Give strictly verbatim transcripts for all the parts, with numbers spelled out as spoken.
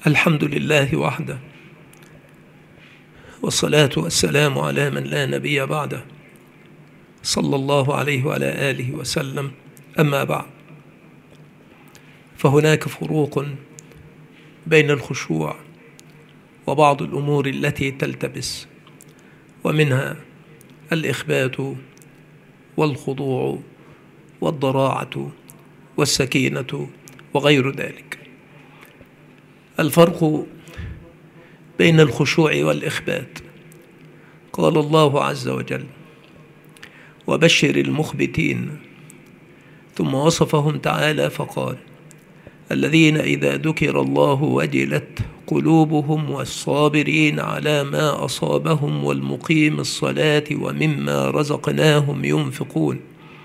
الحمد لله وحده، والصلاة والسلام على من لا نبي بعده، صلى الله عليه وعلى آله وسلم. أما بعد، فهناك فروق بين الخشوع وبعض الأمور التي تلتبس، ومنها الإخبات والخضوع والضراعة والسكينة وغير ذلك. الفرق بين الخشوع والإخبات، قال الله عز وجل: وبشر المخبتين، ثم وصفهم تعالى فقال: الذين إذا ذكر الله وجلت قلوبهم والصابرين على ما أصابهم والمقيم الصلاة ومما رزقناهم ينفقون.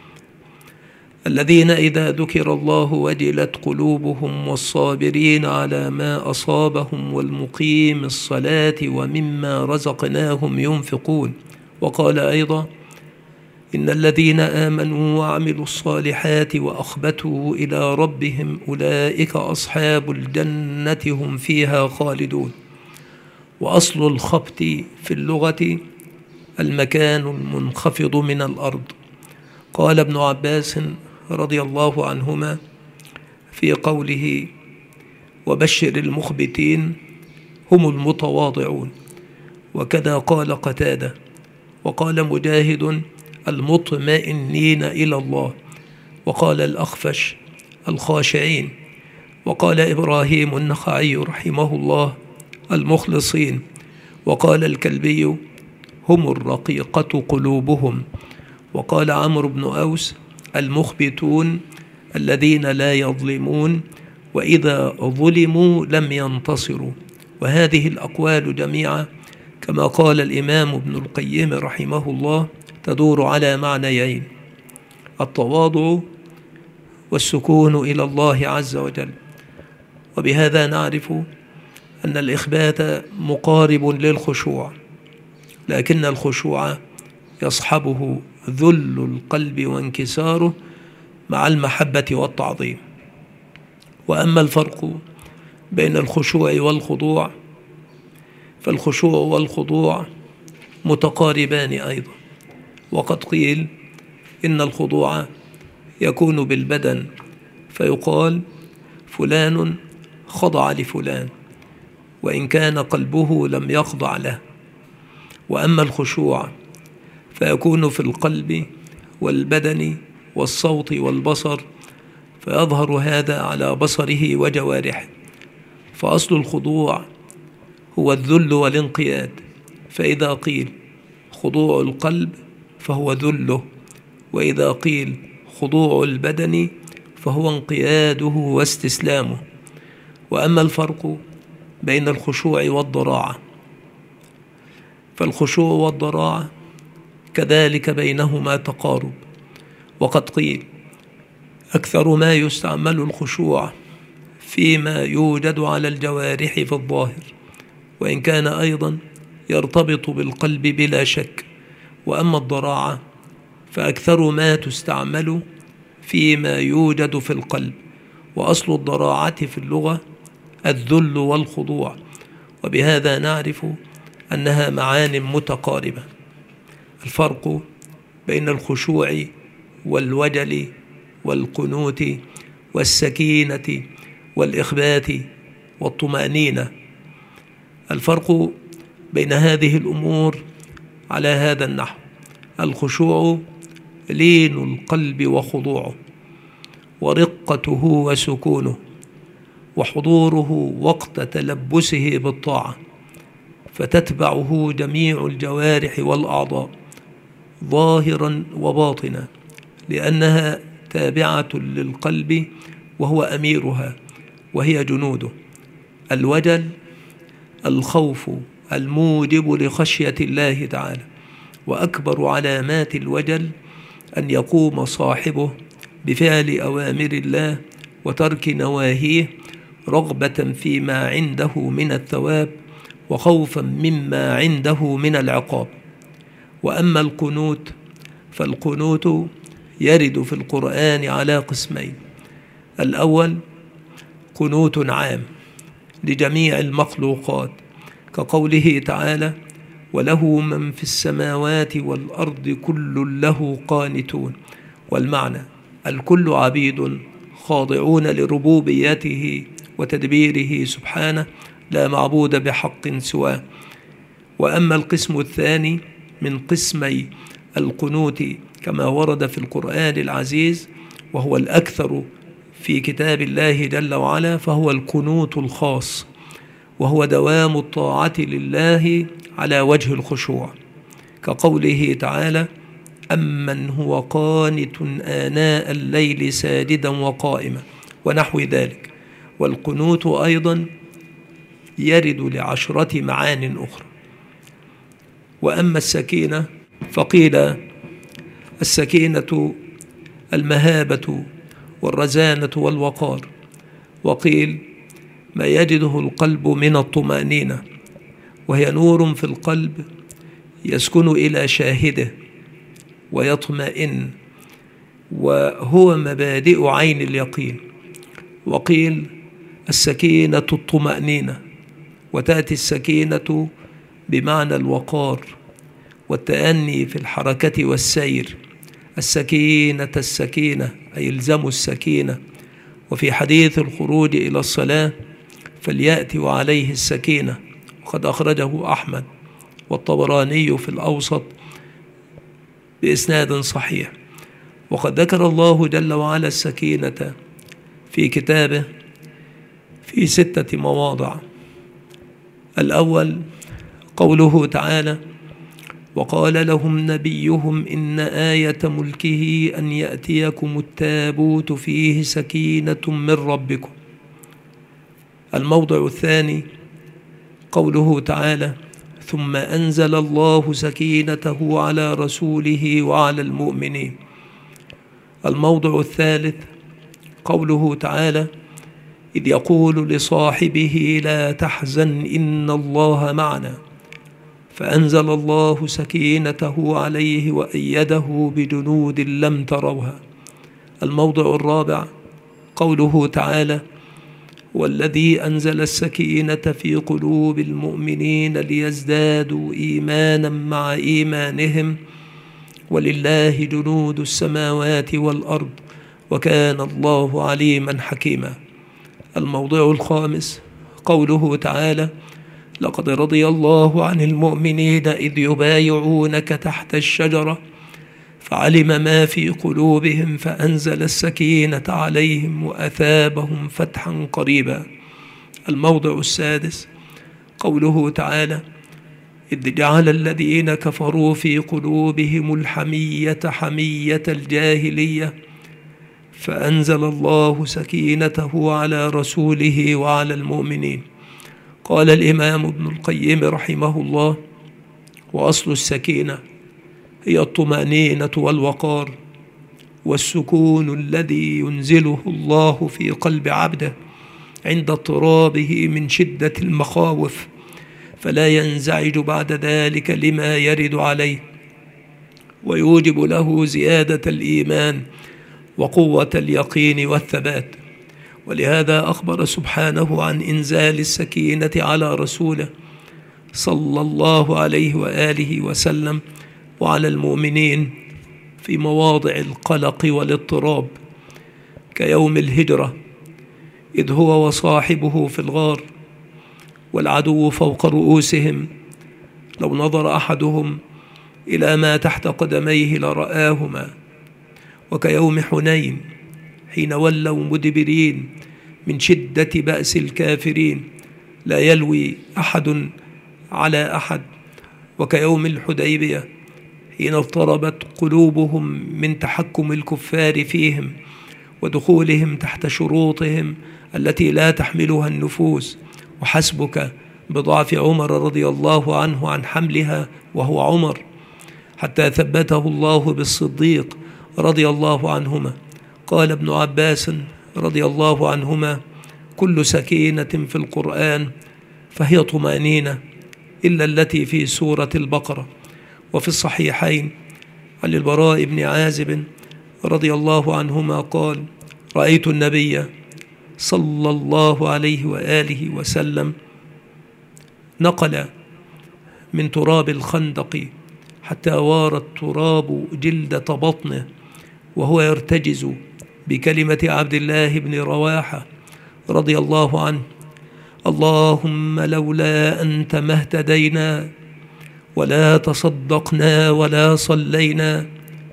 الذين إذا ذكر الله وجلت قلوبهم والصابرين على ما أصابهم والمقيم الصلاة ومما رزقناهم ينفقون. وقال أيضا: إن الذين آمنوا وعملوا الصالحات وأخبتوا إلى ربهم أولئك أصحاب الجنة هم فيها خالدون. وأصل الخبت في اللغة المكان المنخفض من الأرض. قال ابن عباس رضي الله عنهما في قوله: وبشر المخبتين هم المتواضعون. وكذا قال قتادة. وقال مجاهد: المطمئنين إلى الله. وقال الأخفش: الخاشعين. وقال إبراهيم النخعي رحمه الله: المخلصين. وقال الكلبي: هم الرقيقة قلوبهم. وقال عمرو بن أوس: المخبتون الذين لا يظلمون، وإذا ظلموا لم ينتصروا. وهذه الأقوال جميعا كما قال الإمام ابن القيم رحمه الله تدور على معنيين: التواضع والسكون إلى الله عز وجل. وبهذا نعرف أن الإخبات مقارب للخشوع، لكن الخشوع يصحبه ذل القلب وانكساره مع المحبة والتعظيم. وأما الفرق بين الخشوع والخضوع، فالخشوع والخضوع متقاربان أيضا. وقد قيل إن الخضوع يكون بالبدن، فيقال فلان خضع لفلان، وإن كان قلبه لم يخضع له. وأما الخشوع فيكون في القلب والبدن والصوت والبصر، فيظهر هذا على بصره وجوارحه. فأصل الخضوع هو الذل والانقياد، فإذا قيل خضوع القلب فهو ذله، وإذا قيل خضوع البدن فهو انقياده واستسلامه. وأما الفرق بين الخشوع والضراعة، فالخشوع والضراعة كذلك بينهما تقارب. وقد قيل أكثر ما يستعمل الخشوع فيما يوجد على الجوارح في الظاهر، وإن كان أيضا يرتبط بالقلب بلا شك. وأما الضراعة فأكثر ما تستعمل فيما يوجد في القلب. وأصل الضراعة في اللغة الذل والخضوع، وبهذا نعرف أنها معان متقاربة. الفرق بين الخشوع والوجل والقنوت والسكينة والإخبات والطمأنينة، الفرق بين هذه الأمور على هذا النحو: الخشوع لين القلب وخضوعه، ورقته وسكونه، وحضوره وقت تلبسه بالطاعة، فتتبعه جميع الجوارح والأعضاء ظاهرا وباطنا، لأنها تابعة للقلب وهو أميرها وهي جنوده. الوجل الخوف الموجب لخشية الله تعالى، وأكبر علامات الوجل أن يقوم صاحبه بفعل أوامر الله وترك نواهيه رغبة فيما عنده من الثواب وخوفا مما عنده من العقاب. وأما القنوت فالقنوت يرد في القرآن على قسمين: الأول قنوت عام لجميع المخلوقات، كقوله تعالى: وله من في السماوات والأرض كل له قانتون. والمعنى: الكل عبيد خاضعون لربوبيته وتدبيره سبحانه، لا معبود بحق سواه. وأما القسم الثاني من قسمي القنوت كما ورد في القرآن العزيز، وهو الأكثر في كتاب الله جل وعلا، فهو القنوت الخاص، وهو دوام الطاعة لله على وجه الخشوع، كقوله تعالى: أمن هو قانت آناء الليل ساجدا وقائما، ونحو ذلك. والقنوت أيضا يرد لعشرة معان أخرى. وأما السكينة فقيل السكينة المهابة والرزانة والوقار، وقيل ما يجده القلب من الطمأنينة، وهي نور في القلب يسكن إلى شاهده ويطمئن، وهو مبادئ عين اليقين. وقيل السكينة الطمأنينة، وتأتي السكينة بمعنى الوقار والتأني في الحركة والسير. السكينة السكينة أي الزموا السكينة. وفي حديث الخروج إلى الصلاة: فليأتي وعليه السكينة، وقد أخرجه أحمد والطبراني في الأوسط بإسناد صحيح. وقد ذكر الله جل وعلا السكينة في كتابه في ستة مواضع. الأول قوله تعالى: وقال لهم نبيهم إن آية ملكه أن يأتيكم التابوت فيه سكينة من ربكم. الموضع الثاني قوله تعالى: ثم أنزل الله سكينته على رسوله وعلى المؤمنين. الموضع الثالث قوله تعالى: إذ يقول لصاحبه لا تحزن إن الله معنا، فأنزل الله سكينته عليه وأيده بجنود لم تروها. الموضع الرابع قوله تعالى: والذي أنزل السكينة في قلوب المؤمنين ليزدادوا إيمانا مع إيمانهم ولله جنود السماوات والأرض وكان الله عليما حكيما. الموضع الخامس قوله تعالى: لقد رضي الله عن المؤمنين إذ يبايعونك تحت الشجرة فعلم ما في قلوبهم فأنزل السكينة عليهم وأثابهم فتحا قريبا. الموضع السادس قوله تعالى: إذ جعل الذين كفروا في قلوبهم الحمية حمية الجاهلية فأنزل الله سكينته على رسوله وعلى المؤمنين. قال الإمام ابن القيم رحمه الله: وأصل السكينة هي الطمأنينة والوقار والسكون الذي ينزله الله في قلب عبده عند اضطرابه من شدة المخاوف، فلا ينزعج بعد ذلك لما يرد عليه، ويوجب له زيادة الإيمان وقوة اليقين والثبات. ولهذا أخبر سبحانه عن إنزال السكينة على رسوله صلى الله عليه وآله وسلم وعلى المؤمنين في مواضع القلق والاضطراب، كيوم الهجرة إذ هو وصاحبه في الغار والعدو فوق رؤوسهم، لو نظر أحدهم إلى ما تحت قدميه لرآهما. وكيوم حنين حين ولوا مدبرين من شدة بأس الكافرين لا يلوي أحد على أحد. وكيوم الحديبية حين اضطربت قلوبهم من تحكم الكفار فيهم ودخولهم تحت شروطهم التي لا تحملها النفوس، وحسبك بضعف عمر رضي الله عنه عن حملها وهو عمر، حتى ثبته الله بالصديق رضي الله عنهما. قال ابن عباس رضي الله عنهما: كل سكينة في القرآن فهي طمأنينة إلا التي في سورة البقرة. وفي الصحيحين عن البراء بن عازب رضي الله عنهما قال: رأيت النبي صلى الله عليه وآله وسلم نقل من تراب الخندق حتى وار التراب جلدة بطنه وهو يرتجز بكلمة عبد الله بن رواحة رضي الله عنه: اللهم لولا أنت ما اهتدينا ولا تصدقنا ولا صلينا،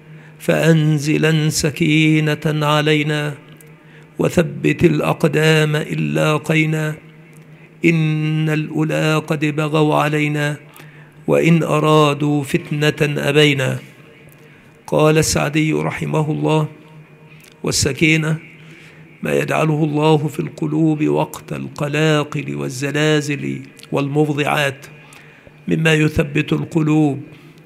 فأنزلا سكينة علينا وثبت الأقدام إن لاقينا، إن الأولى قد بغوا علينا وإن أرادوا فتنة أبينا. قال السعدي رحمه الله: والسكينة ما يجعله الله في القلوب وقت القلاقل والزلازل والمفضعات مما يثبت القلوب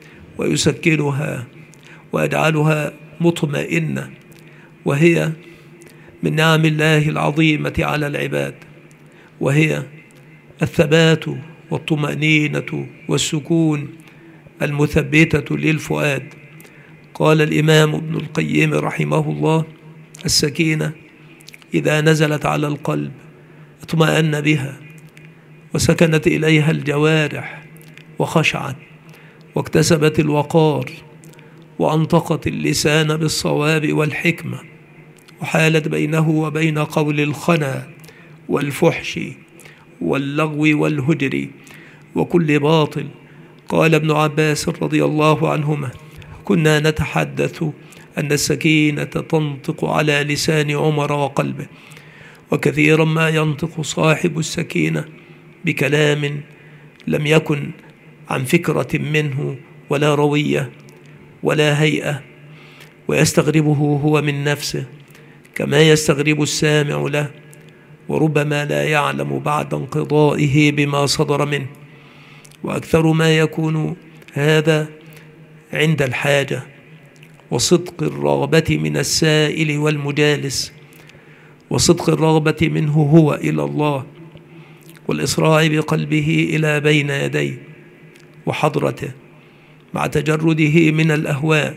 ويسكنها ويجعلها مطمئنة، وهي من نعم الله العظيمة على العباد، وهي الثبات والطمأنينة والسكون المثبتة للفؤاد. قال الإمام ابن القيم رحمه الله: السكينة إذا نزلت على القلب اطمأن بها وسكنت إليها الجوارح وخشعت واكتسبت الوقار وأنطقت اللسان بالصواب والحكمة، وحالت بينه وبين قول الخنا والفحش واللغو والهجر وكل باطل. قال ابن عباس رضي الله عنهما: كنا نتحدث أن السكينة تنطق على لسان عمر وقلبه، وكثيرا ما ينطق صاحب السكينة بكلام لم يكن عن فكرة منه ولا روية ولا هيئة، ويستغربه هو من نفسه كما يستغرب السامع له، وربما لا يعلم بعد انقضائه بما صدر منه. وأكثر ما يكون هذا عند الحاجة وصدق الرغبة من السائل والمجالس، وصدق الرغبة منه هو إلى الله، والإسراع بقلبه إلى بين يديه وحضرته، مع تجرده من الأهواء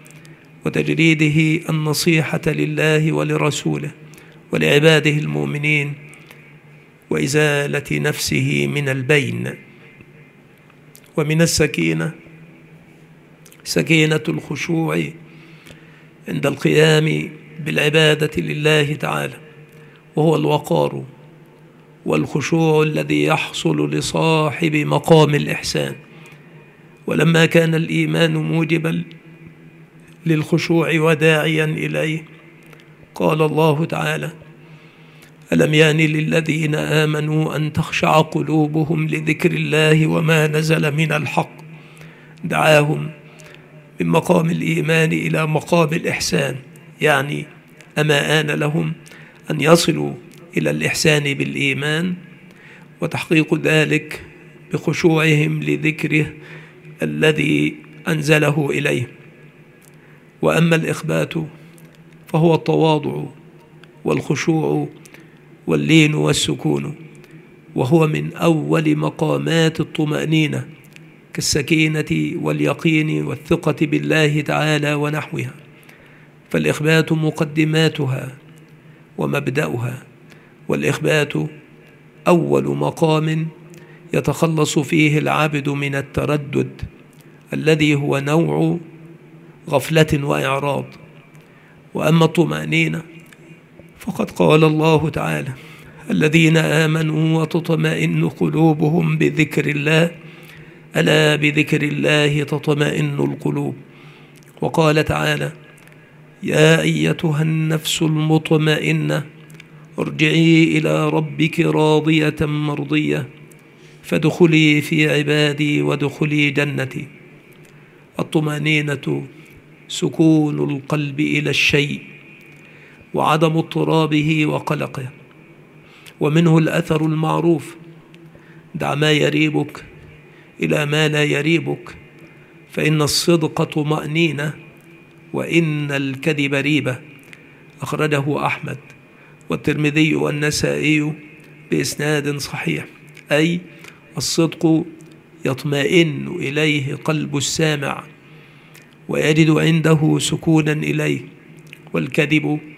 وتجريده النصيحة لله ولرسوله ولعباده المؤمنين، وإزالة نفسه من البين. ومن السكينة سكينة الخشوع عند القيام بالعبادة لله تعالى، وهو الوقار والخشوع الذي يحصل لصاحب مقام الإحسان. ولما كان الإيمان موجبا للخشوع وداعيا إليه، قال الله تعالى: ألم يان للذين آمنوا أن تخشع قلوبهم لذكر الله وما نزل من الحق. دعاهم من مقام الإيمان إلى مقام الإحسان، يعني أما آن لهم أن يصلوا إلى الإحسان بالإيمان، وتحقيق ذلك بخشوعهم لذكره الذي أنزله إليه. وأما الإخبات فهو التواضع والخشوع واللين والسكون، وهو من أول مقامات الطمأنينة كالسكينة واليقين والثقة بالله تعالى ونحوها. فالإخبات مقدماتها ومبدأها، والإخبات أول مقام يتخلص فيه العبد من التردد الذي هو نوع غفلة وإعراض. وأما الطمأنينة فقد قال الله تعالى: الذين آمنوا وتطمئن قلوبهم بذكر الله، ألا بذكر الله تطمئن القلوب. وقال تعالى: يا أيتها النفس المطمئنة ارجعي إلى ربك راضية مرضية فادخلي في عبادي وادخلي جنتي. الطمأنينة سكون القلب إلى الشيء وعدم اضطرابه وقلقه، ومنه الأثر المعروف: دع ما يريبك إلى ما لا يريبك، فإن الصدق طمأنينة وإن الكذب ريبة. أخرجه أحمد والترمذي والنسائي بإسناد صحيح، أي الصدق يطمئن إليه قلب السامع ويجد عنده سكونا إليه، والكذب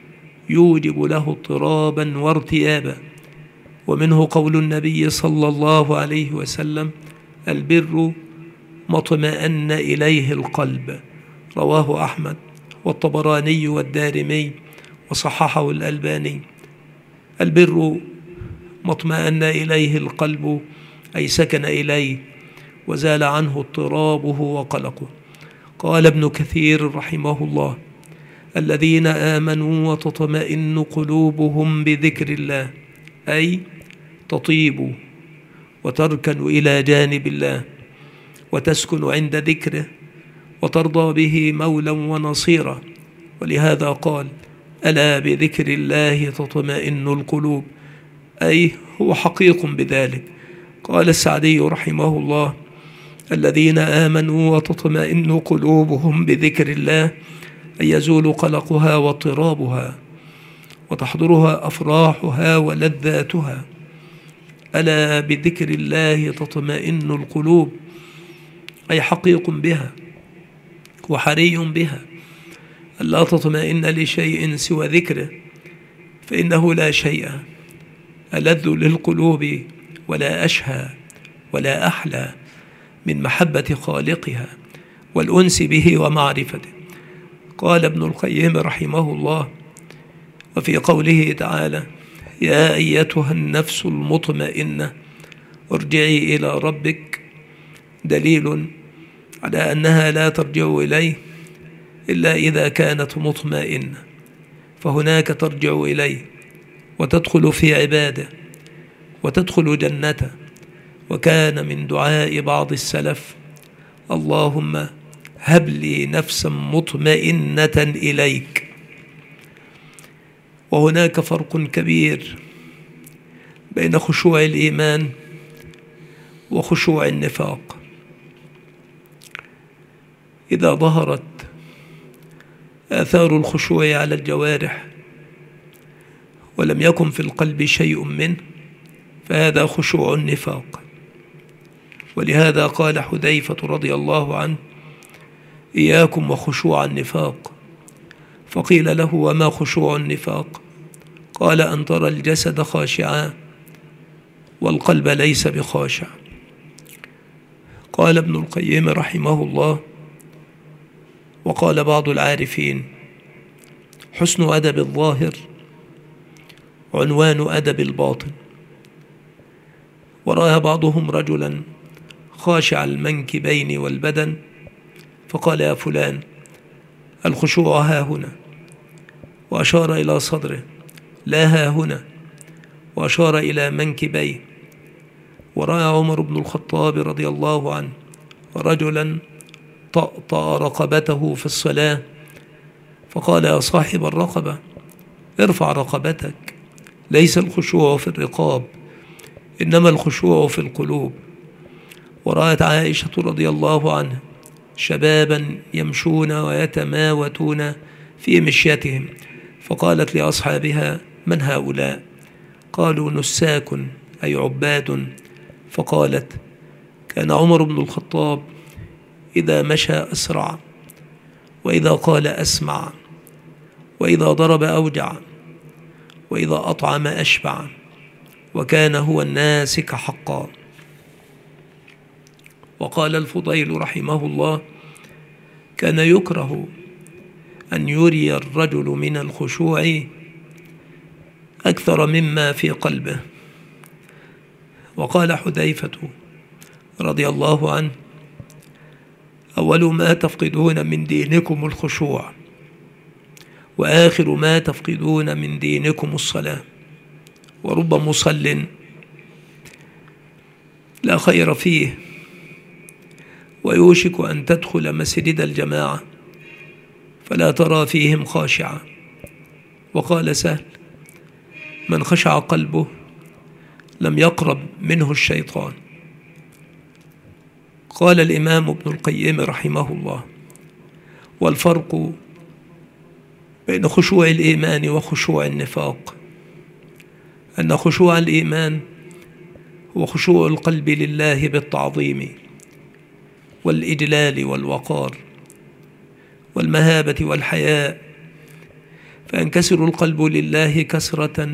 يوجب له اضطرابا وارتيابا. ومنه قول النبي صلى الله عليه وسلم: البر ما اطمأن إليه القلب، رواه أحمد والطبراني والدارمي وصححه الألباني. البر ما اطمأن إليه القلب، أي سكن إليه وزال عنه اضطرابه وقلقه. قال ابن كثير رحمه الله: الذين آمنوا وتطمئن قلوبهم بذكر الله، أي تطيب وتركن إلى جانب الله وتسكن عند ذكره وترضى به مولا ونصيرا. ولهذا قال: ألا بذكر الله تطمئن القلوب، أي هو حقيق بذلك. قال السعدي رحمه الله: الذين آمنوا وتطمئن قلوبهم بذكر الله، أن يزول قلقها واضطرابها وتحضرها أفراحها ولذاتها. ألا بذكر الله تطمئن القلوب، أي حقيق بها وحري بها ألا تطمئن لشيء سوى ذكره، فإنه لا شيء ألذ للقلوب ولا أشهى ولا أحلى من محبة خالقها والأنس به ومعرفته. قال ابن القيم رحمه الله: وفي قوله تعالى: يا أيتها النفس المطمئنة ارجعي إلى ربك، دليل على أنها لا ترجع إليه إلا إذا كانت مطمئنة، فهناك ترجع إليه وتدخل في عباده وتدخل جنته. وكان من دعاء بعض السلف: اللهم هب لي نفسا مطمئنة إليك. وهناك فرق كبير بين خشوع الإيمان وخشوع النفاق. إذا ظهرت آثار الخشوع على الجوارح ولم يكن في القلب شيء منه، فهذا خشوع النفاق. ولهذا قال حذيفة رضي الله عنه: إياكم وخشوع النفاق. فقيل له: وما خشوع النفاق؟ قال: أن ترى الجسد خاشعا والقلب ليس بخاشع. قال ابن القيم رحمه الله: وقال بعض العارفين: حسن أدب الظاهر عنوان أدب الباطن. ورأى بعضهم رجلا خاشع المنكبين والبدن فقال: يا فلان، الخشوع ها هنا، وأشار إلى صدره، لا ها هنا، وأشار إلى منكبيه. ورأى عمر بن الخطاب رضي الله عنه رجلا طأطأ رقبته في الصلاة فقال: يا صاحب الرقبة، ارفع رقبتك، ليس الخشوع في الرقاب إنما الخشوع في القلوب. ورأت عائشة رضي الله عنها شبابا يمشون ويتماوتون في مشيتهم فقالت لأصحابها: من هؤلاء؟ قالوا: نساك، أي عباد. فقالت: كان عمر بن الخطاب إذا مشى أسرع، وإذا قال أسمع، وإذا ضرب أوجع، وإذا أطعم أشبع، وكان هو الناسك حقا. وقال الفضيل رحمه الله: كان يكره أن يري الرجل من الخشوع أكثر مما في قلبه. وقال حذيفة رضي الله عنه: أول ما تفقدون من دينكم الخشوع، وآخر ما تفقدون من دينكم الصلاة. ورب مصل لا خير فيه، ويوشك أن تدخل مسجد الجماعة فلا ترى فيهم خاشعا. وقال سهل: من خشع قلبه لم يقرب منه الشيطان. قال الإمام ابن القيم رحمه الله: والفرق بين خشوع الإيمان وخشوع النفاق أن خشوع الإيمان هو خشوع القلب لله بالتعظيم والإجلال والوقار والمهابة والحياء، فينكسر القلب لله كسرة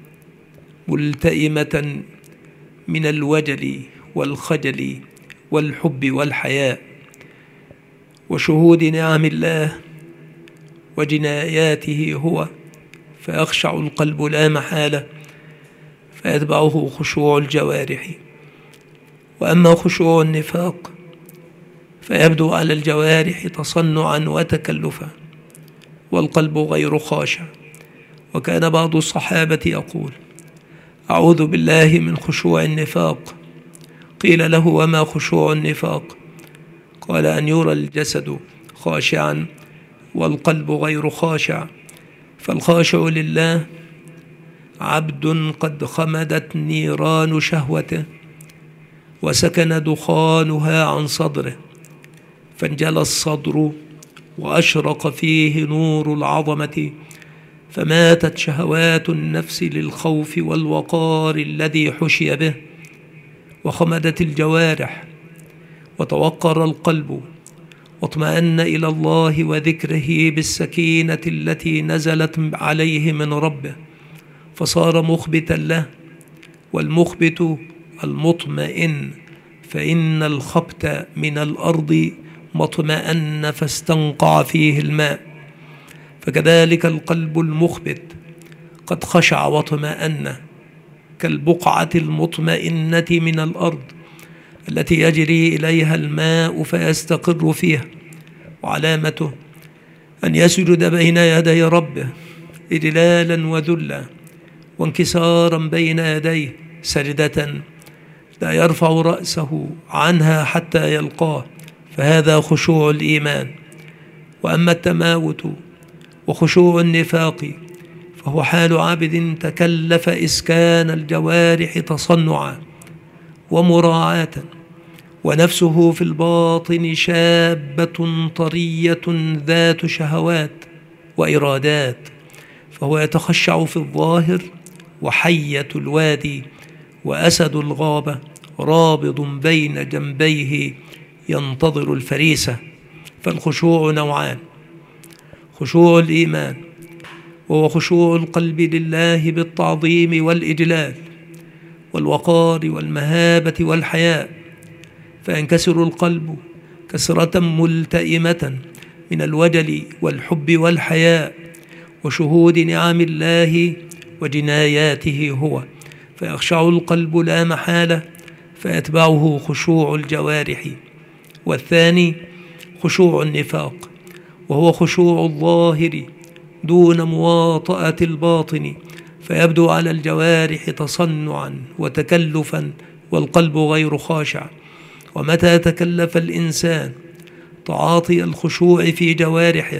ملتئمة من الوجل والخجل والحب والحياء وشهود نعم الله وجناياته هو، فيخشع القلب لا محالة، فيتبعه خشوع الجوارح. وأما خشوع النفاق فيبدو على الجوارح تصنعا وتكلفا، والقلب غير خاشع. وكان بعض الصحابة يقول: أعوذ بالله من خشوع النفاق. قيل له: وما خشوع النفاق؟ قال: أن يرى الجسد خاشعا والقلب غير خاشع. فالخاشع لله عبد قد خمدت نيران شهوته وسكن دخانها عن صدره، فانجلى الصدر وأشرق فيه نور العظمة، فماتت شهوات النفس للخوف والوقار الذي حشي به، وخمدت الجوارح وتوقر القلب، واطمأن إلى الله وذكره بالسكينة التي نزلت عليه من ربه، فصار مخبتا له. والمخبت المطمئن، فإن الخبت من الأرض مطمئن فاستنقع فيه الماء. فكذلك القلب المخبت قد خشع واطمأن كالبقعة المطمئنة من الأرض التي يجري إليها الماء فيستقر فيها. وعلامته أن يسجد بين يدي ربه إجلالا وذلا وانكسارا بين يديه سجدة لا يرفع رأسه عنها حتى يلقاه، فهذا خشوع الإيمان. وأما التماوت وخشوع النفاق فهو حال عبد تكلف إسكان الجوارح تصنعا ومراعاة، ونفسه في الباطن شابة طرية ذات شهوات وإرادات، فهو يتخشع في الظاهر، وحية الوادي وأسد الغابة رابض بين جنبيه ينتظر الفريسة. فالخشوع نوعان: خشوع الإيمان، وهو خشوع القلب لله بالتعظيم والإجلال والوقار والمهابة والحياء، فينكسر القلب كسرة ملتئمة من الوجل والحب والحياء وشهود نعم الله وجناياته هو، فيخشع القلب لا محالة، فيتبعه خشوع الجوارح. والثاني خشوع النفاق، وهو خشوع الظاهر دون مواطأة الباطن، فيبدو على الجوارح تصنعا وتكلفا، والقلب غير خاشع. ومتى تكلف الإنسان تعاطي الخشوع في جوارحه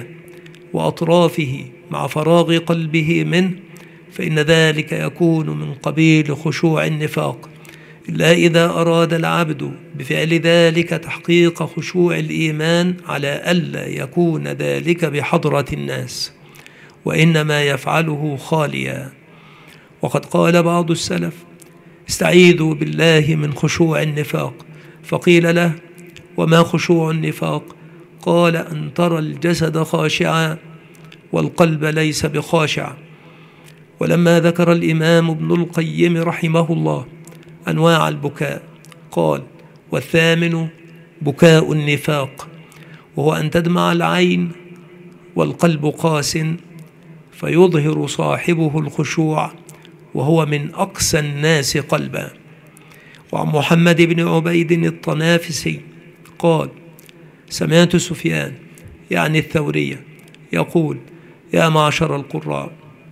وأطرافه مع فراغ قلبه منه، فإن ذلك يكون من قبيل خشوع النفاق، إلا إذا أراد العبد بفعل ذلك تحقيق خشوع الإيمان، على ألا يكون ذلك بحضرة الناس، وإنما يفعله خاليا. وقد قال بعض السلف: استعيذوا بالله من خشوع النفاق. فقيل له: وما خشوع النفاق؟ قال: أن ترى الجسد خاشعا والقلب ليس بخاشع. ولما ذكر الإمام ابن القيم رحمه الله أنواع البكاء قال: والثامن بكاء النفاق، وهو أن تدمع العين والقلب قاس، فيظهر صاحبه الخشوع وهو من أقسى الناس قلبا. وعن محمد بن عبيد الطنافسي قال: سمعت سفيان يعني الثورية يقول: يا معشر القراء،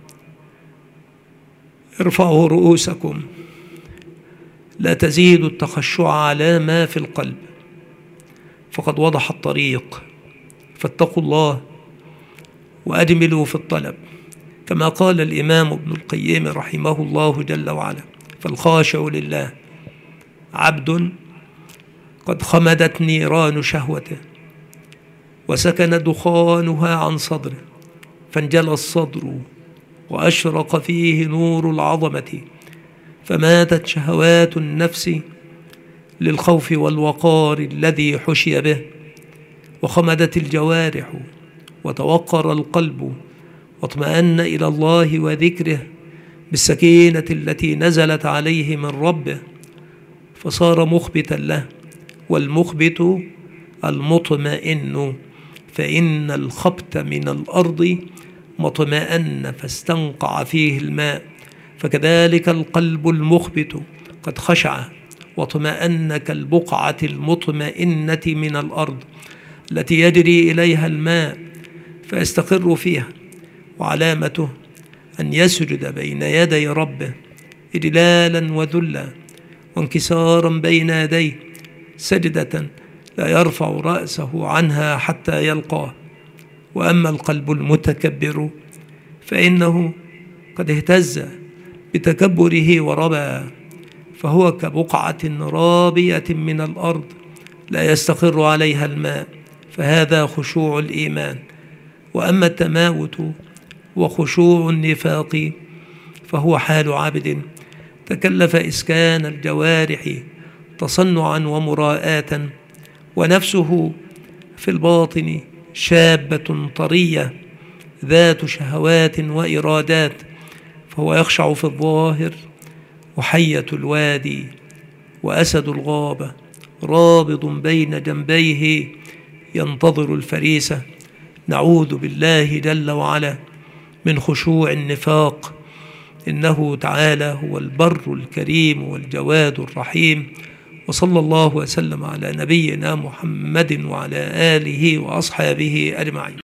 ارفعوا رؤوسكم، لا تزيدوا التخشع على ما في القلب، فقد وضح الطريق، فاتقوا الله وأجملوا في الطلب، كما قال الإمام ابن القيم رحمه الله جل وعلا: فالخاشع لله عبد قد خمدت نيران شهوته وسكن دخانها عن صدره، فانجلى الصدر وأشرق فيه نور العظمة، فماتت شهوات النفس للخوف والوقار الذي حشي به، وخمدت الجوارح وتوقر القلب، واطمأن إلى الله وذكره بالسكينة التي نزلت عليه من ربه، فصار مخبتا له، والمخبت المطمئن، فإن الخبت من الأرض مطمئن فاستنقع فيه الماء، فكذلك القلب المخبت قد خشع واطمأن كالبقعة المطمئنة من الأرض التي يجري إليها الماء فيستقر فيها. وعلامته أن يسجد بين يدي ربه إجلالا وذلا وانكسارا بين يديه، سجدة لا يرفع رأسه عنها حتى يلقاه. وأما القلب المتكبر فإنه قد اهتز بتكبره وربى، فهو كبقعة رابية من الأرض لا يستقر عليها الماء، فهذا خشوع الإيمان. وأما التماوت وخشوع النفاق فهو حال عبد تكلف إسكان الجوارح تصنعا ومراءة، ونفسه في الباطن شابة طرية ذات شهوات وإرادات، فهو يخشع في الظاهر وحية الوادي وأسد الغابة رابض بين جنبيه ينتظر الفريسة. نعوذ بالله جل وعلا من خشوع النفاق، إنه تعالى هو البر الكريم والجواد الرحيم. وصلى الله وسلم على نبينا محمد وعلى آله وأصحابه أجمعين.